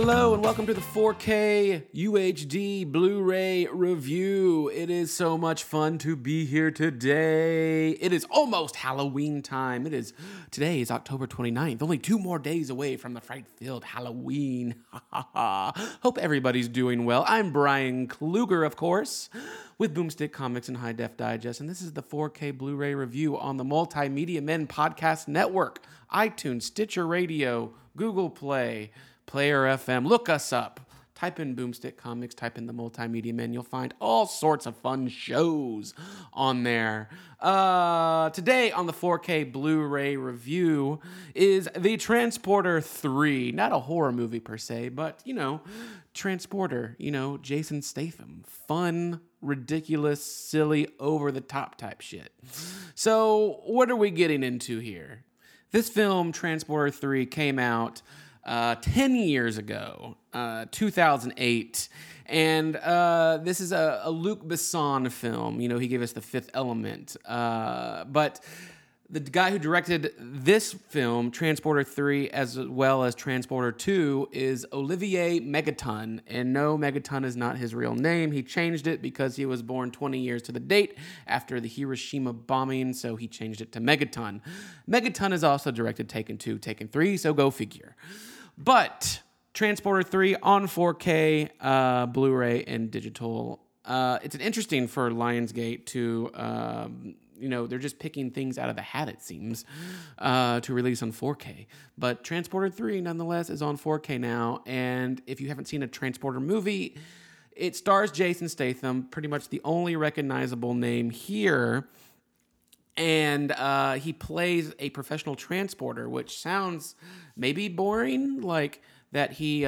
Hello and welcome to the 4K UHD Blu-ray review. It is so much fun to be here today. It is almost Halloween time. Today is October 29th, only 2 more days away from the fright-filled Halloween. Hope everybody's doing well. I'm Brian Kluger, of course, with Boomstick Comics and High Def Digest, and this is the 4K Blu-ray review on the Multimedia Men Podcast Network, iTunes, Stitcher Radio, Google Play, Player FM. Look us up. Type in Boomstick Comics, type in the Multimedia Men. You'll find all sorts of fun shows on there. Today on the 4K Blu-ray review is The Transporter 3. Not a horror movie per se, but, Transporter, Jason Statham. Fun, ridiculous, silly, over-the-top type shit. So what are we getting into here? This film, Transporter 3, came out 10 years ago, 2008, and this is a Luc Besson film. He gave us The Fifth Element, but the guy who directed this film, Transporter 3, as well as Transporter 2, is Olivier Megaton. And no, Megaton is not his real name. He changed it because he was born 20 years to the date after the Hiroshima bombing, so he changed it to Megaton. Megaton has also directed Taken 2, Taken 3, so go figure. But Transporter 3 on 4K, Blu-ray, and digital. It's interesting for Lionsgate to... they're just picking things out of the hat, it seems, to release on 4K. But Transporter 3, nonetheless, is on 4K now. And if you haven't seen a Transporter movie, it stars Jason Statham, pretty much the only recognizable name here. And he plays a professional transporter, which sounds maybe boring, like that he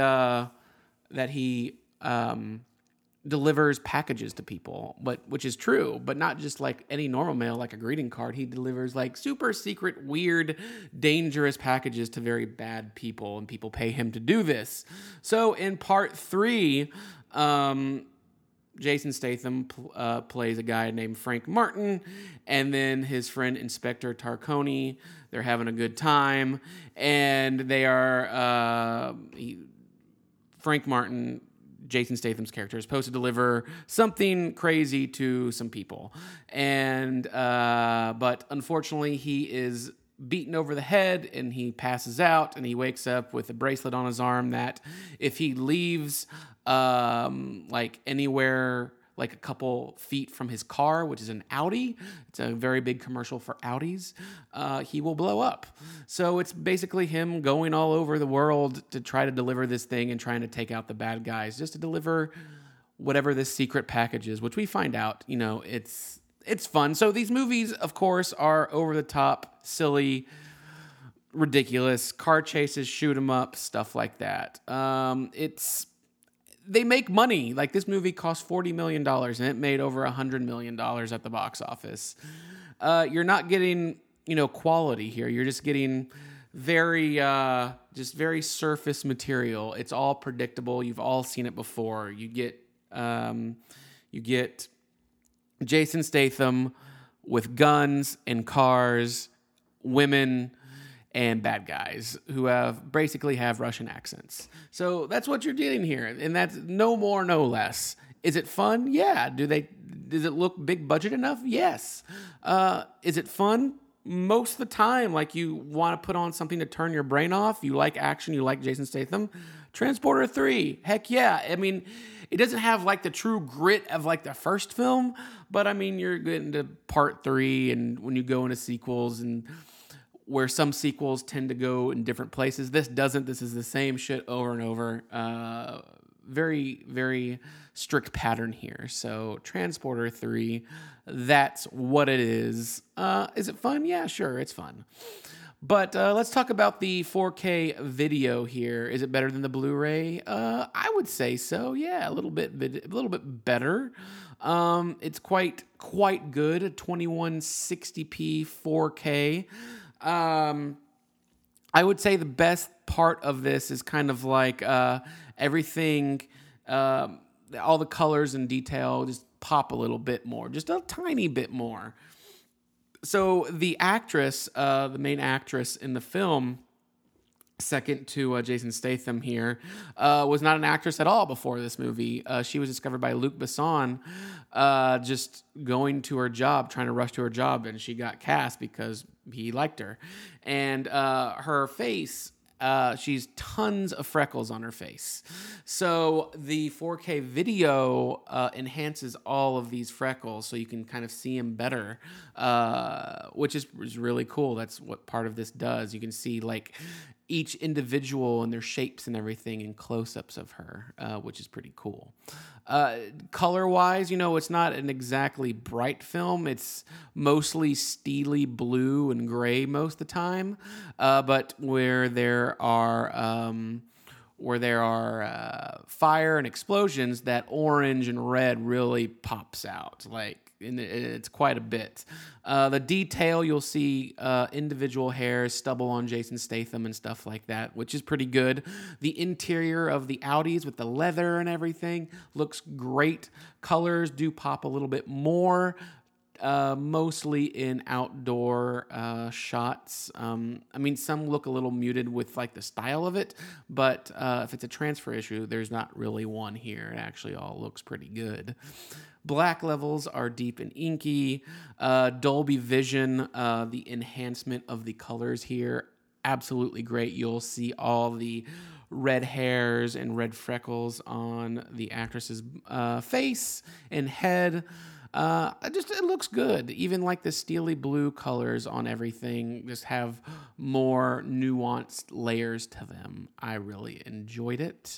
delivers packages to people, which is true, but not just like any normal mail, like a greeting card. He delivers like super secret, weird, dangerous packages to very bad people, and people pay him to do this. So in part 3, Jason Statham plays a guy named Frank Martin, and then his friend Inspector Tarconi. They're having a good time, and they are Frank Martin, Jason Statham's character, is supposed to deliver something crazy to some people, and but unfortunately he is beaten over the head and he passes out, and he wakes up with a bracelet on his arm that if he leaves like anywhere like a couple feet from his car, which is an Audi, it's a very big commercial for Audis, he will blow up. So it's basically him going all over the world to try to deliver this thing and trying to take out the bad guys, just to deliver whatever this secret package is, which we find out, it's fun. So these movies, of course, are over the top, silly, ridiculous, car chases, shoot 'em up, stuff like that. They make money. Like, this movie cost $40 million, and it made over $100 million at the box office. You're not getting, quality here. You're just getting very surface material. It's all predictable. You've all seen it before. You get Jason Statham with guns and cars, women, and bad guys who basically have Russian accents. So that's what you're getting here, and that's no more, no less. Is it fun? Yeah. Does it look big budget enough? Yes. Is it fun? Most of the time, like, you want to put on something to turn your brain off. You like action. You like Jason Statham. Transporter 3. Heck yeah. I mean, it doesn't have like the true grit of like the first film, but I mean, you're getting to part 3, and when you go into sequels, and where some sequels tend to go in different places, this doesn't. This is the same shit over and over. Very, very strict pattern here. So Transporter 3, that's what it is. Is it fun? Yeah, sure, it's fun. But let's talk about the 4K video here. Is it better than the Blu-ray? I would say so. Yeah, a little bit better. It's quite good. 2160p 4K. I would say the best part of this is kind of like everything, all the colors and detail just pop a little bit more, just a tiny bit more. So the actress, the main actress in the film, second to Jason Statham here, was not an actress at all before this movie. She was discovered by Luc Besson, just going to her job, trying to rush to her job, and she got cast because he liked her. And her face, she's tons of freckles on her face. So the 4K video enhances all of these freckles so you can kind of see them better, which is really cool. That's what part of this does. You can see like each individual and their shapes and everything in close-ups of her, which is pretty cool. Color-wise, it's not an exactly bright film. It's mostly steely blue and gray most of the time, but where there are fire and explosions, that orange and red really pops out. It's quite a bit. The detail, you'll see individual hairs, stubble on Jason Statham and stuff like that, which is pretty good. The interior of the Audis with the leather and everything looks great. Colors do pop a little bit more, mostly in outdoor shots. Some look a little muted with like the style of it, but if it's a transfer issue, there's not really one here. It actually all looks pretty good. Black levels are deep and inky. Dolby Vision, the enhancement of the colors here, absolutely great. You'll see all the red hairs and red freckles on the actress's face and head. It looks good. Even like the steely blue colors on everything just have more nuanced layers to them. I really enjoyed it.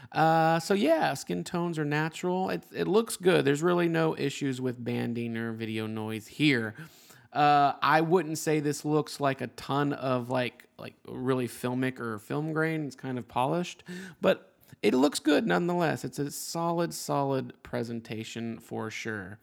Skin tones are natural. It looks good. There's really no issues with banding or video noise here. I wouldn't say this looks like a ton of like really filmic or film grain. It's kind of polished, but it looks good nonetheless. It's a solid presentation for sure.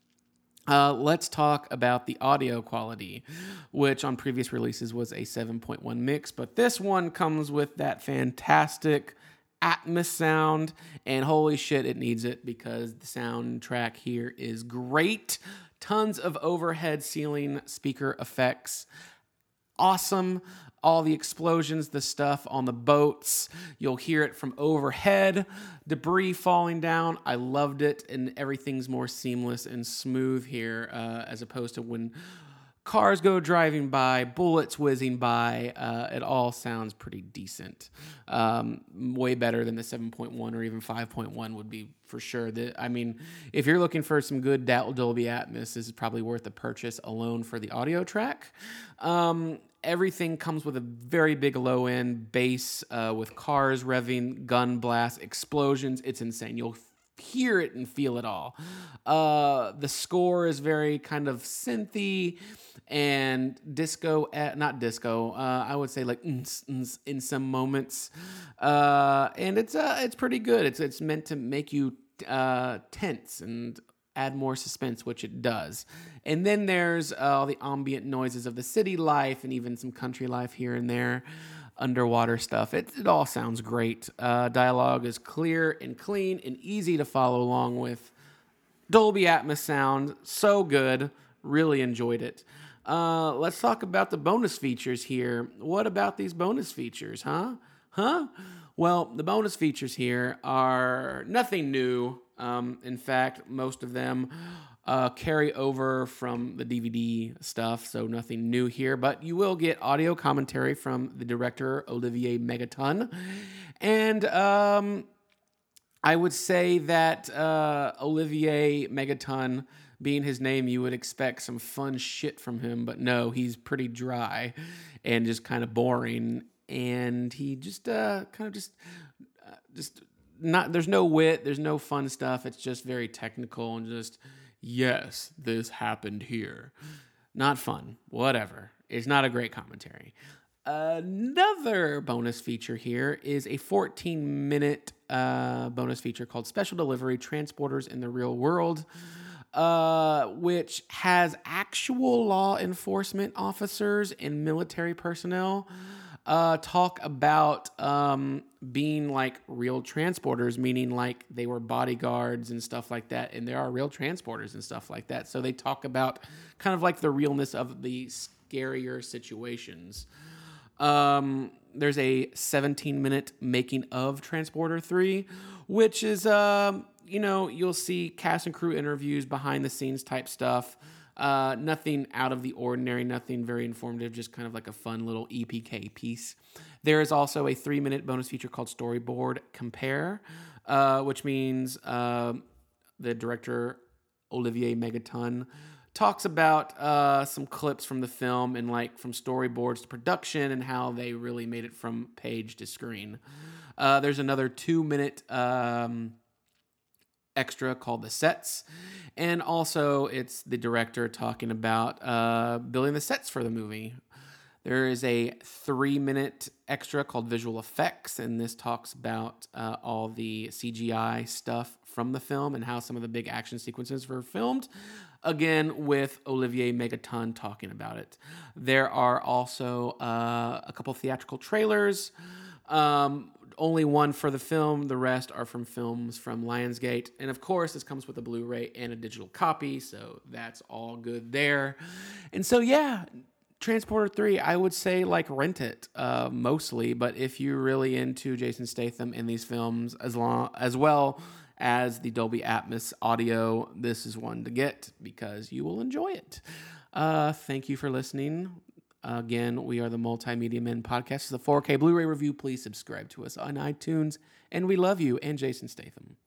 Let's talk about the audio quality, which on previous releases was a 7.1 mix, but this one comes with that fantastic Atmos sound, and holy shit, it needs it because the soundtrack here is great. Tons of overhead ceiling speaker effects. Awesome. All the explosions, the stuff on the boats. You'll hear it from overhead. Debris falling down. I loved it, and everything's more seamless and smooth here as opposed to when cars go driving by, bullets whizzing by. It all sounds pretty decent. Way better than the 7.1 or even 5.1 would be for sure. If you're looking for some good Dolby Atmos, this is probably worth the purchase alone for the audio track. Everything comes with a very big low-end bass with cars revving, gun blasts, explosions. It's insane. You'll hear it and feel it all. The score is very kind of synthy and disco, not disco. I would say like in some moments, and it's pretty good. It's meant to make you tense and add more suspense, which it does. And then there's all the ambient noises of the city life and even some country life here and there. Underwater stuff. It all sounds great. Dialogue is clear and clean and easy to follow along with. Dolby Atmos sound, so good. Really enjoyed it. Let's talk about the bonus features here. What about these bonus features, huh? Well, the bonus features here are nothing new. In fact, most of them carry over from the DVD stuff, so nothing new here. But you will get audio commentary from the director, Olivier Megaton. And I would say that Olivier Megaton, being his name, you would expect some fun shit from him. But no, he's pretty dry and just kind of boring. And he just not, there's no wit, there's no fun stuff. It's just very technical and just, yes, this happened here. Not fun. Whatever. It's not a great commentary. Another bonus feature here is a 14-minute bonus feature called Special Delivery Transporters in the Real World, which has actual law enforcement officers and military personnel talk about being like real transporters, meaning like they were bodyguards and stuff like that, and there are real transporters and stuff like that. So they talk about kind of like the realness of the scarier situations. There's a 17-minute making of Transporter 3, which is, you'll see cast and crew interviews, behind the scenes type stuff. Nothing out of the ordinary, nothing very informative, just kind of like a fun little EPK piece. There is also a 3-minute bonus feature called Storyboard Compare, which means the director, Olivier Megaton, talks about some clips from the film and like from storyboards to production and how they really made it from page to screen. There's another 2-minute extra called The Sets. And also it's the director talking about building the sets for the movie. There is a 3-minute extra called Visual Effects, and this talks about all the CGI stuff from the film and how some of the big action sequences were filmed. Again, with Olivier Megaton talking about it. There are also a couple theatrical trailers. Only one for the film. The rest are from films from Lionsgate. And of course, this comes with a Blu-ray and a digital copy, so that's all good there. And so, yeah, Transporter 3, I would say, like, rent it mostly. But if you're really into Jason Statham in these films, as well as the Dolby Atmos audio, this is one to get because you will enjoy it. Thank you for listening. Again, we are the Multimedia Men Podcast. It's a 4K Blu-ray review. Please subscribe to us on iTunes. And we love you and Jason Statham.